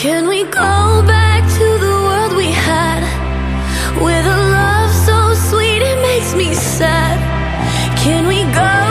Can we go back to the world we had, with a love so sweet it makes me sad? Can we go